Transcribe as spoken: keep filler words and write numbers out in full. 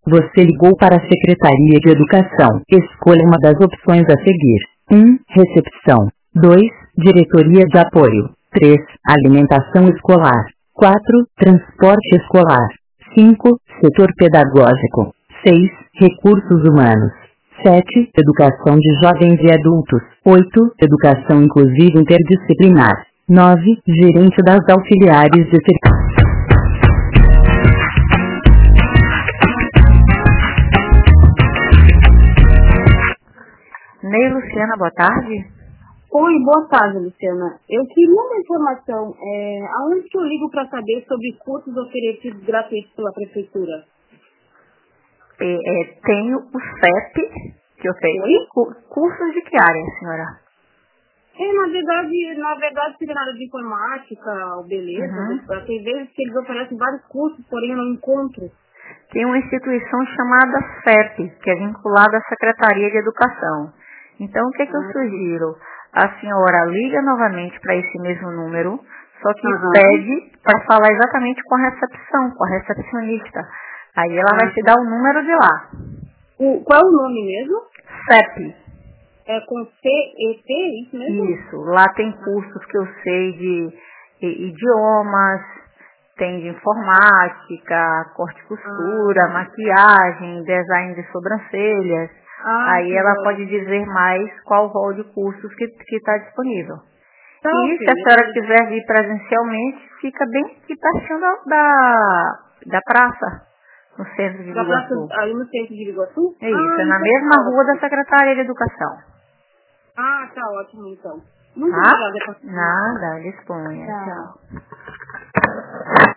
Você ligou para a Secretaria de Educação. Escolha uma das opções a seguir. um. Recepção. dois. Diretoria de Apoio. três. Alimentação escolar. quatro. Transporte escolar. cinco. Setor pedagógico. seis. Recursos humanos. sete. Educação de jovens e adultos. oito. Educação inclusiva interdisciplinar. nove. Gerente das auxiliares de serviço. Ney Luciana, boa tarde. Oi, boa tarde, Luciana. Eu queria uma informação. É, aonde que eu ligo para saber sobre cursos oferecidos gratuitos pela Prefeitura? É, é, tenho o C E P, que oferece cu- cursos de que área, senhora? É, na verdade, na verdade, seria na área de informática, ou beleza. Uhum. Tem vezes que eles oferecem vários cursos, porém eu não encontro. Tem uma instituição chamada C E P, que é vinculada à Secretaria de Educação. Então, o que, é que eu sugiro? A senhora liga novamente para esse mesmo número, só que Uhum. pede para falar exatamente com a recepção, com a recepcionista. Aí ela vai te dar o número de lá. O, qual é o nome mesmo? C E P. É com C E P, isso mesmo? Isso. Lá tem cursos que eu sei de, de idiomas, tem de informática, corte e costura, Ah. maquiagem, design de sobrancelhas. Ah, Aí que ela bom. pode dizer mais qual rol de cursos que está disponível. Tá, E ok, se a senhora beleza. quiser vir presencialmente, fica bem aqui pertinho da, da, da praça, no centro de Da praça, Iguaçu. aí no centro de Iguaçu? É isso, Ah, é na então mesma tá rua da ótimo. Secretaria de Educação. Ah, tá ótimo então. Muito Tá? obrigada. Nada, disponha. Tchau. Tchau.